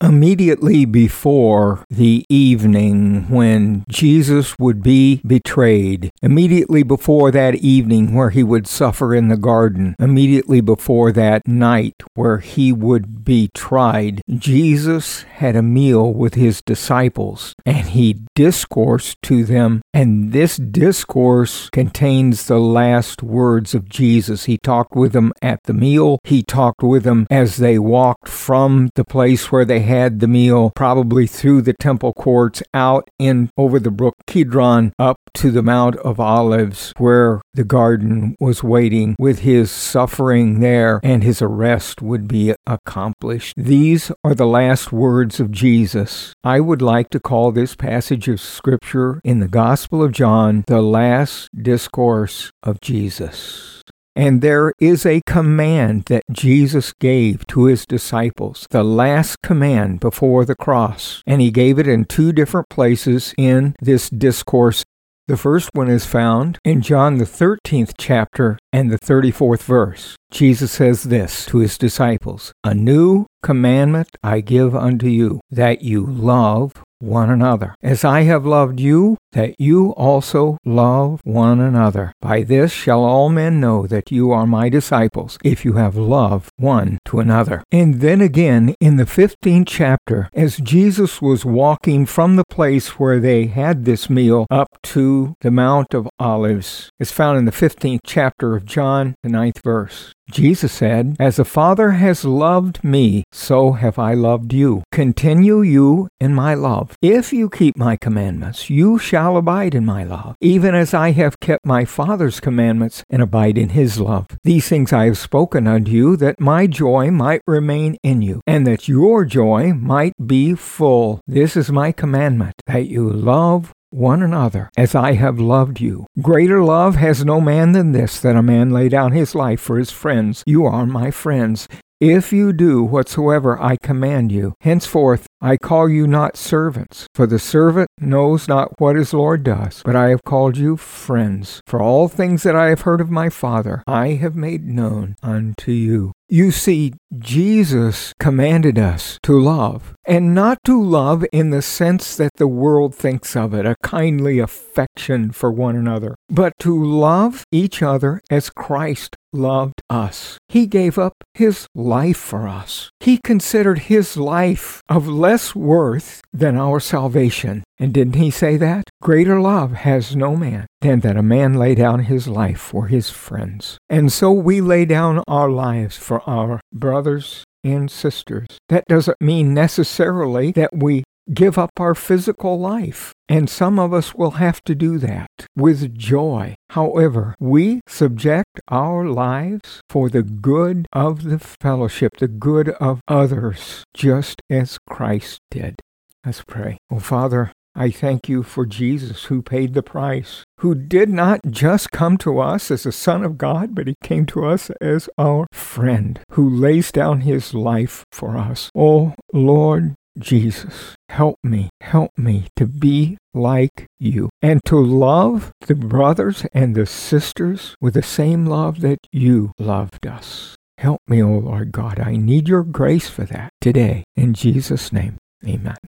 Immediately before the evening when Jesus would be betrayed, immediately before that evening where he would suffer in the garden, immediately before that night where he would be tried, Jesus had a meal with his disciples, and he discoursed to them, and this discourse contains the last words of Jesus. He talked with them at the meal. He talked with them as they walked from the place where they had the meal, probably through the temple courts, out in over the brook Kidron, up to the Mount of Olives, where the garden was waiting, with his suffering there and his arrest would be accomplished. These are the last words of Jesus. I would like to call this passage of Scripture in the Gospel of John the last discourse of Jesus. And there is a command that Jesus gave to his disciples, the last command before the cross. And he gave it in two different places in this discourse. The first one is found in John the 13th chapter and the 34th verse. Jesus says this to his disciples, "A new commandment I give unto you, that you love one another. As I have loved you, that you also love one another. By this shall all men know that you are my disciples, if you have love one to another." And then again, in the 15th chapter, as Jesus was walking from the place where they had this meal up to the Mount of Olives, it's found in the 15th chapter of John, the 9th verse. Jesus said, "As the Father has loved me, so have I loved you. Continue you in my love. If you keep my commandments, you shall abide in my love, even as I have kept my Father's commandments and abide in his love. These things I have spoken unto you, that my joy might remain in you, and that your joy might be full. This is my commandment, that you love one another as I have loved you. Greater love has no man than this, that a man lay down his life for his friends. You are my friends, if you do whatsoever I command you. Henceforth I call you not servants, for the servant knows not what his Lord does, but I have called you friends. For all things that I have heard of my Father, I have made known unto you." You see, Jesus commanded us to love, and not to love in the sense that the world thinks of it, a kindly affection for one another, but to love each other as Christ loved us. He gave up his life for us. He considered his life of less worth than our salvation. And didn't he say that? Greater love has no man than that a man lay down his life for his friends. And so we lay down our lives for our brothers and sisters. That doesn't mean necessarily that we give up our physical life. And some of us will have to do that with joy. However, we subject our lives for the good of the fellowship, the good of others, just as Christ did. Let's pray. Oh, Father, I thank you for Jesus, who paid the price, who did not just come to us as a Son of God, but he came to us as our friend, who lays down his life for us. Oh, Lord Jesus, help me to be like you, and to love the brothers and the sisters with the same love that you loved us. Help me, oh Lord God. I need your grace for that today. In Jesus' name, amen.